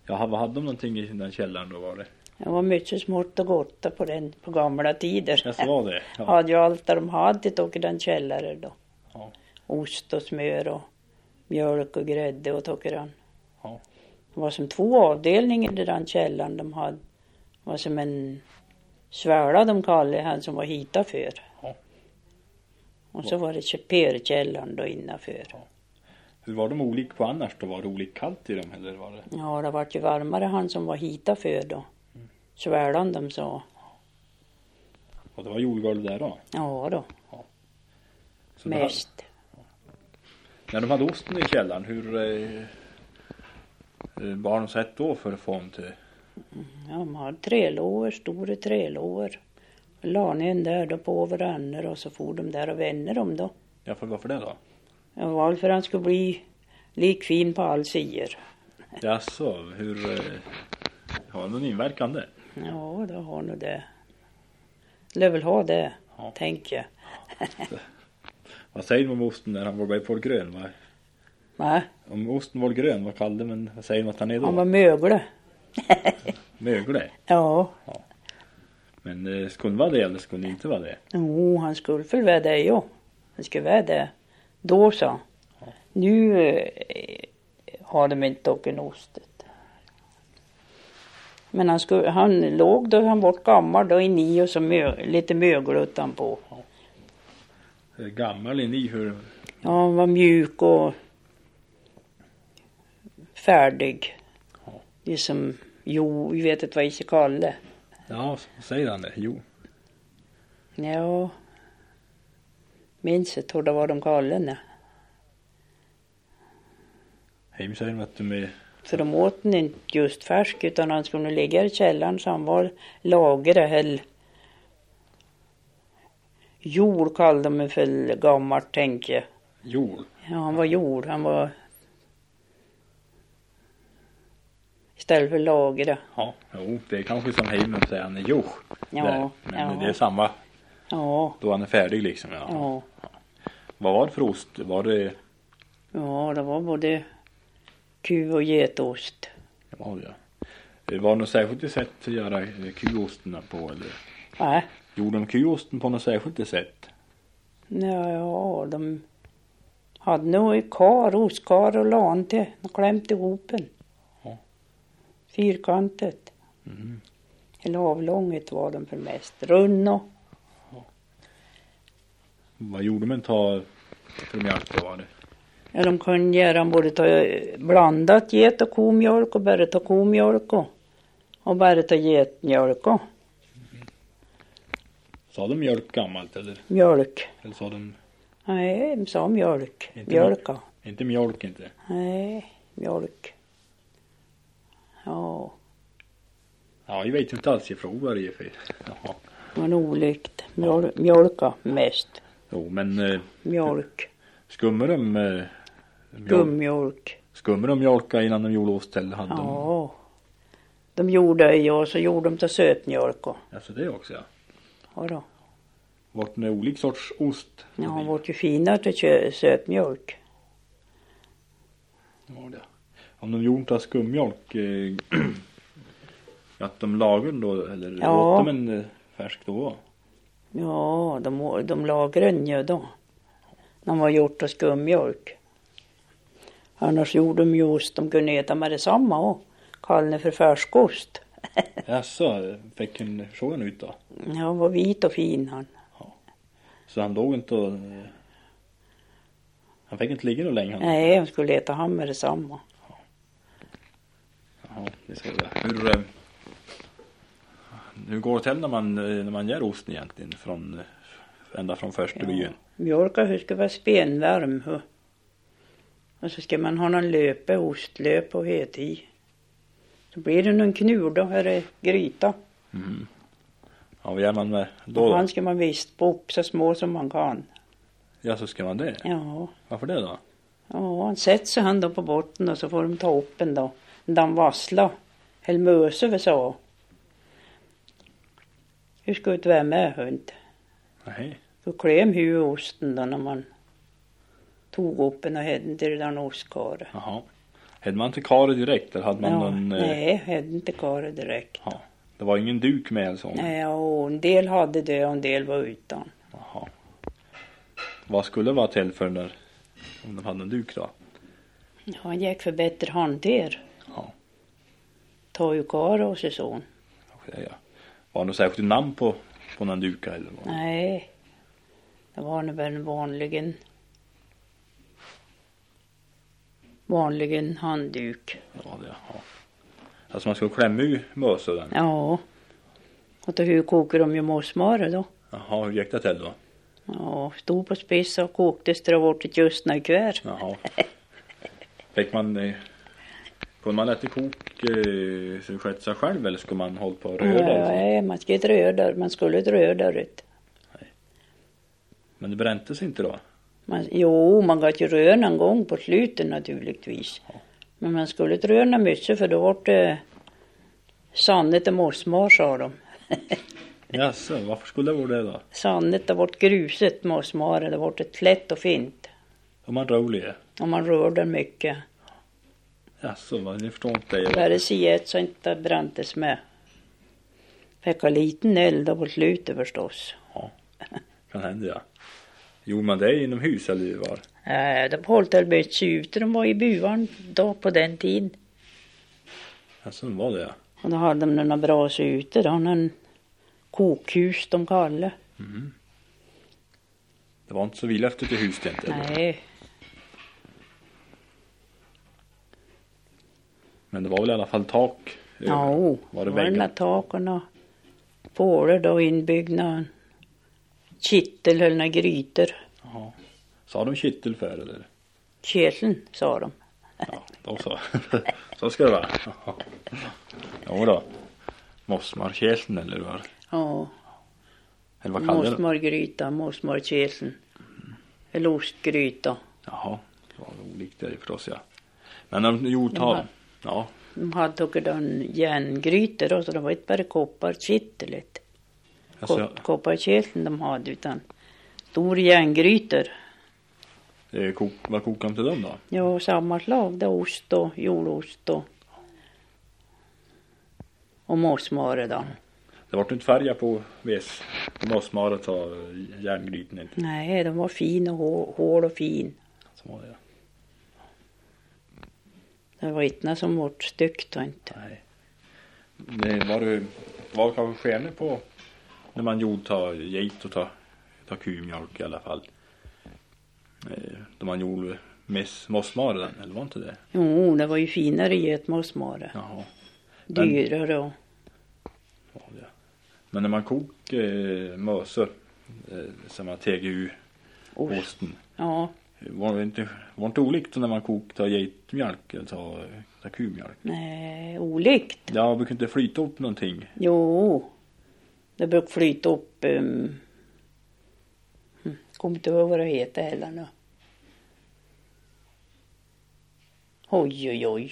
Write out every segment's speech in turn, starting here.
Ja, vad hade de någonting i den källaren då var det? Det var mycket smått och gott på gamla tider. Ja, så var det. Ja. Hade ju allt där de hade och i den källaren då. Ja. Ost och smör och mjölk och grädde och tokeran. Ja. Det var som 2 avdelningar i den källaren de hade. Det var som en sväla de kallade han som var hita för. Ja. Och så var det chaperkällaren då innanför. Ja. Hur var de olika på annars då? Var det olika kallt i dem eller var det? Ja, det var ju varmare han som var hita för då. Svälan de sa. Och det var jordgolv där då? Ja då. Så Mest. När de hade osten i källaren, hur var de sett då för att få dem till? Ja, de hade trälåer, stora trälåer. La en där då på varandra och så for de där och vänner dem då. Ja, varför det då? Det var för att han skulle bli likfin på all sidor. Jaså, hur har det någon inverkan det? Ja, då har nog det. Lär väl ha det, tänker jag. Vad säger de om osten när han var bara på grön? Va? Va? Om osten var grön, vad kallade men vad säger de att han är då? Han var mögle. Mögle? Ja. Men skulle vara det eller skulle det inte vara det? Jo, han skulle väl vara det, ja. Han skulle vara det. Då så. Nu har de inte tagit ostet. Men han låg då han var gammal då i ni och så lite mögel utanpå. Gammal i ni hur? Ja, han var mjuk och färdig. Det är som, vi vet inte vad jag ska kalla det. Ja, säger han det? Jo. Ja. Minns inte hur det var de kallade det. Hem säger de att de är... För de åt den inte just färsk utan han skulle ligga i källaren så han var lagrad eller jord kallade de mig för gammalt tänker jag. Jord? Ja, han var jord. Han var istället för lagrad. Ja, jo, det är kanske som Heimen säger han är jord. Ja, men det är samma. Ja. Då han är färdig liksom. Ja. Vad var det för ost? Var det... Ja, det var både ku- och getost. Ja, det var något särskilt sätt att göra kuosterna på eller? Nej. Gjorde de kuosten på något särskilt sätt? Ja, de hade nog ostkar och lan till. De klämde ihop den. Ja. Fyrkantet. Mm. Eller avlånget var de för mest. Runno. Ja. Vad gjorde man för mjölk då var det? Ja, de kunde göra både blandat get- och komjölk och bara ta komjölk och bara ta getmjölk. Sa de mjölk gammalt eller? Mjölk. Eller sa de... Nej, de sa mjölk. Inte Mjölka. Inte mjölk inte? Nej, mjölk. Ja. Ja, jag vet inte alls ifrån vad det är för. Jaha. Det var nog olikt. Mjölka mest. Jo, men... Mjölk. Skummar de... Gummjölk. Skummar de mjölka innan de gjorde ost eller hade de... Ja. De gjorde ju och så gjorde de till sötmjölk. Alltså det också, ja. Ja då. Vart det olika sorts ost? Ja, han var ju finare till sötmjölk. Ja, det. Om de gjorde inte skummjölk, att de lagar den då, eller Ja. åt de en färsk då? Ja, de lagade den ju då. De var gjort av skummjölk. Annars gjorde de ju ost, de kunde äta med detsamma och kallade det för färskost. Jaså, fick en sån ut då? Ja, han var vit och fin han. Så han låg inte och... Han fick inte ligga någon länge? Nej, han skulle äta han med detsamma. Jaha, det ska det. Hur går det till när man gör osten egentligen? Ända från första början? Mjölka hur ska vara spenvarm. Och så ska man ha någon löpe, ostlöp och het i. Så blir det någon knur då, är det gryta. Mm. Ja, vad gör man med då? Han ska man visst på upp så små som man kan. Ja, så ska man det? Ja. Varför det då? Ja, han sätter sig han då på botten och så får de ta upp en då. Den vassla. Eller möse vi sa. Hur ska det vara med hund? Nej. Så kläm huvudosten då när man tog upp en och hade till den ostkare. Jaha. Hade man inte kare direkt eller hade man någon... Nej, hade inte kare direkt. Ja. Det var ingen duk med eller så? Nej, och en del hade det och en del var utan. Jaha. Vad skulle det vara till för när, om de hade en duk då? Ja, han gick för bättre hanter. Ja. Ta ju kare och sig sån. Ja. Var det något särskilt namn på någon duka eller vad? Nej, det var nog väl vanligen handduk. Ja, det, ja. Alltså man skulle klämma ur mösor den? Ja. Och då hur kokar de ju måsmare då? Jaha, hur gick det till då? Ja, stod på spiss och koktes det bort ett just när kvar. Jaha. Fick man... Kunde man lätt kok så sköt sig själv eller skulle man hålla på och röra? Nej, man skulle inte röra. Man skulle inte röra det. Nej. Men det bräntes inte då? Jo, man gav ju röra någon gång på slutet naturligtvis. Ja. Men man skulle inte röra mycket för då var det sannet och mossmar, sa de. Jaså, varför skulle det vara det då? Sannet det vart gruset mossmar, det vart ett lätt och fint. Om man roliga? Om man rör den mycket. Jaså, jag förstår inte det. Bara siet så inte bräntes med. Fick ha liten eld på slutet förstås. Ja, kan hända ja. Gjorde man det inomhus eller var? De höll till byts ut. De var i buvan då på den tiden. Jaså, var det ja. Och då hade de några bras ute då. En kokhus de kallade. Mm. Det var inte så vidlöftigt i huset inte? Nej. Men det var väl i alla fall tak? Ja, var det var väggar? taken och pålar då inbyggna. Kittel eller några grytor. Jaha. Sa de kittel för eller? Kälsen, sa de. Ja, då så. Så ska det vara. Jo då. Mossmarkälsen eller vad? Ja. Eller vad kallar det? Mossmargryta, mossmarkälsen. Eller ostgryta. Jaha, det var olikt det förstås ja. Men när de gjorde ja. De hade tagit en järngrytor och så det var inte bara kopparkittlet. Alltså, Kopparkälsen de hade utan stor järngrytor. vad kokade de till dem då? Ja, samma slag. Det ost och jordost och mossmare då. Det var inte färja på mossmaret och järngryten inte. Nej, de var fin och hård och fin. Så var det ja. Det var inte som vårt styckt och inte. Nej. Det var kanske skene på när man gjorde ta geit och ta kumjölk i alla fall. Då man gjorde mossmare eller var inte det? Jo, det var ju finare getmossmare. Jaha. Dyrare och... Ja, det. Men när man kokar mösor så man teger ur osten. Ja. Var det inte olikt när man kokar geitmjölk eller ta kumjölk? Nej, olikt. Ja, det brukar inte flyta upp någonting. Jo, det brukar flyta upp. Kommer inte ihåg vad det heter heller nu. Oj, oj, oj.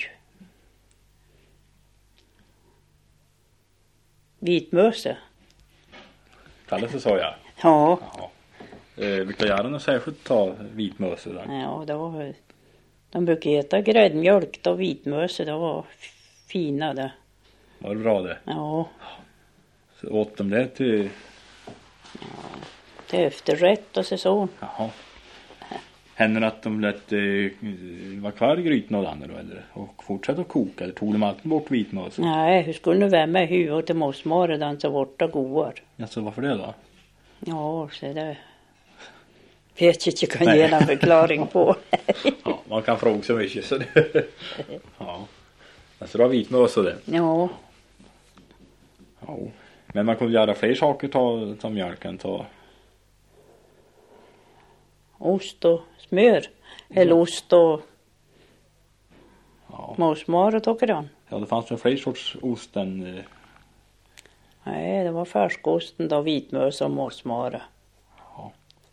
Vitmöse. Kallas det så ja. Ja. Jaha. Vilka gärna något särskilt ta vitmöse där? Ja, det var... De brukar äta gräddmjölk och vitmöse. Det var fina det. Var det bra det? Ja. Så åt de det till... Till efterrätt och så. Jaha. Händer det att de lät vara kvar i grytan och andra då eller? Och fortsätta att koka eller tog de alltid bort vitmöse? Nej, hur skulle du vara med huvudet till mossmare den så borta goar? Alltså varför det då? Ja, så det... Vet inte, jag kan ge en förklaring på. Ja, man kan fråga så mycket så det... Ja. Alltså det var vitmöse det? Ja. Ja. Men man kunde göra fler saker ta mjölken Ost och smör. Eller ost och mossmare tycker han. Ja, det fanns väl fler sorts ost än... Nej, det var färskosten då, vitmöse och mossmare. Ja.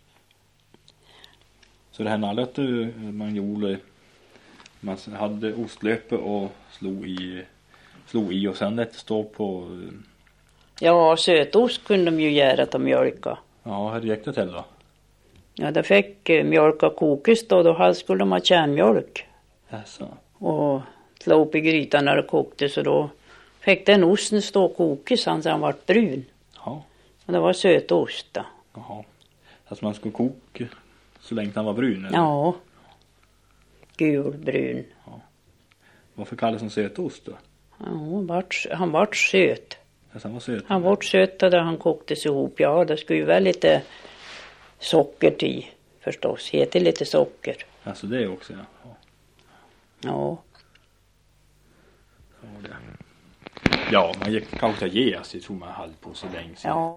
Så det hände aldrig att man gjorde... Man hade ostlöpe och slog i och sen det stå på... Ja, sötost kunde de ju göra till mjölka. Ja, hur gick det till då? Ja, det fick mjölka kokes då skulle de ha kärnmjölk. Jaså. och slå upp i grytan när det kokte, så då fick den osten stå och koka så han vart brun. Ja. Och det var sötost då. Jaha. Alltså man skulle koka så länge han var brun? Eller? Ja. Gulbrun. Ja. Varför kallas han sötost då? Ja, han vart söt. Alltså han var söt? Han vart söt där han koktes ihop. Ja, det skulle ju väl lite socker till förstås. Heter lite socker. Alltså det också, ja. Ja. Så var det. Ja, man kanske ge sig, tror man hade på så länge sedan. Ja.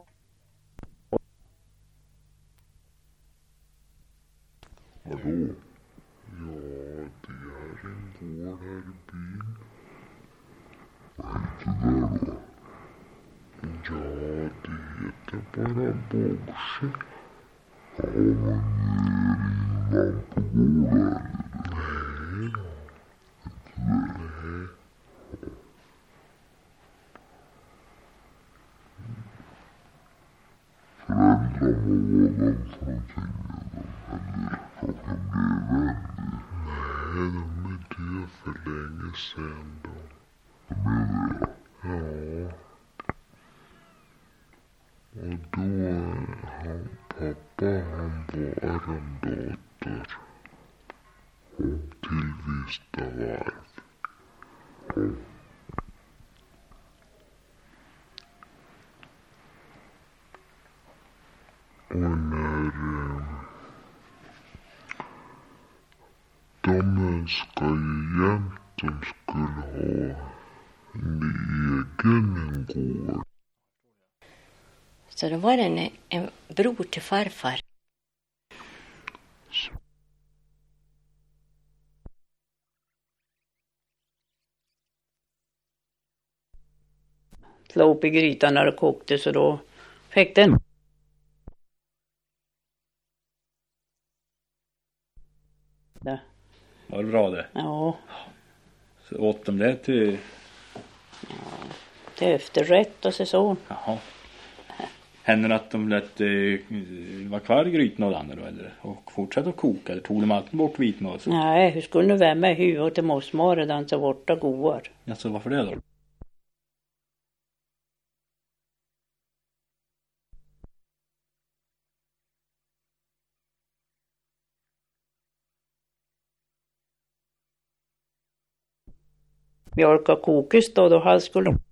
Hallå? Ja, det är en gård här i byn. Vad heter det då? Ja, det heter bara Bosse. Ja, men är det innan på gården? Nej då. Nej. Föräldrarna var den från tingen, eller klockan blev vänner. Nej, de är det för länge sedan då. De är det? Ja. Och då, pappa han var arrendator. Till Vistavarv. Och när de önskar ju jämt de skulle ha en egen gård. Så då var det en bror till farfar. Slå upp i grytan när det kokte, så då fick den. Det. Var det bra det? Ja. Så åt de det till... Till efterrätt och så. Jaha. Händer det att de lät vara kvar i grytan och andra då, eller? Och fortsätta att koka, eller tog de alltid bort vitmösen? Nej, hur skulle du vara med huvudet till mossmare den så borta goar? Alltså varför det då? Mjölk och kokis då skulle